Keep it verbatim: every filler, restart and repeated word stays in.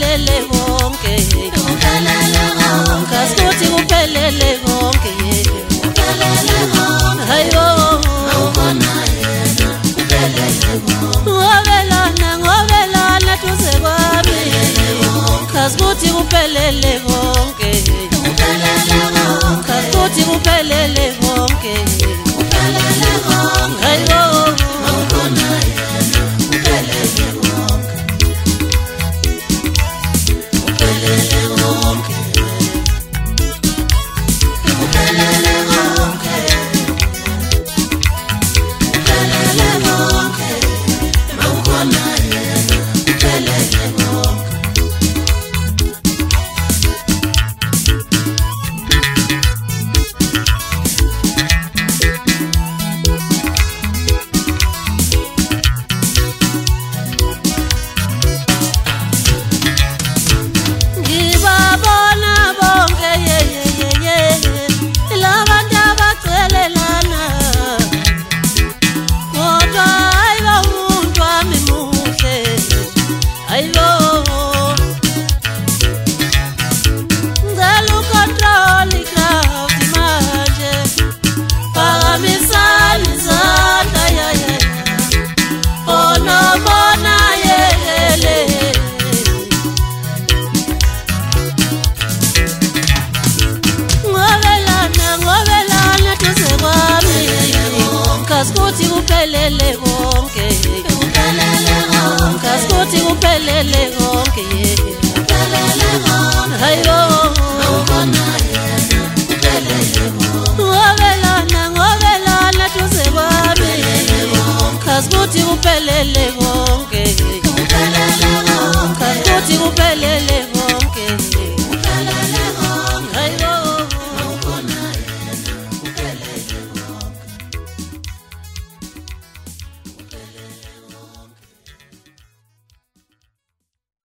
kuphelele konke kuphelele konke kasikuthi kuphelele konke kuphelele konke hayo awubona yena kuphelele konke ngobelana ngobelana tuze kwami kasikuthi kuphelele konke kuphelele konke kasikuthi kuphelele konke kuphelele konke hayo awubona yena kuphelele konke kuphelele konke kuphelele konke kuphelele konke awubona yena kuphelele konke kasikuthi kuphelele konke kuphelele konke kasikuthi kuphelele konke kuphelele konke hayo awubona yena kuphelele konke ngobelana ngobelana tuze kwami kasikuthi kuphelele konke